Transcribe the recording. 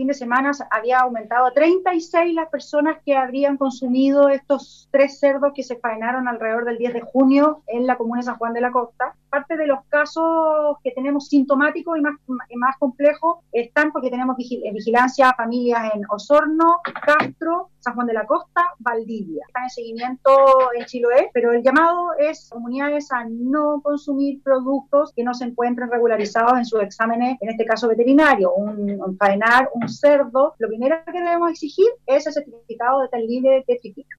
fin de semana había aumentado a 36 las personas que habrían consumido estos 3 cerdos que se faenaron alrededor del 10 de junio en la comuna de San Juan de la Costa. Parte de los casos que tenemos sintomáticos y más complejos están porque tenemos vigilancia a familias en Osorno, Castro, San Juan de la Costa, Valdivia. Están en seguimiento en Chiloé, pero el llamado es a comunidades a no consumir productos que no se encuentren regularizados en sus exámenes, en este caso veterinario. Un faenar un cerdo, lo primero que debemos exigir es el certificado de tal libre de triquina.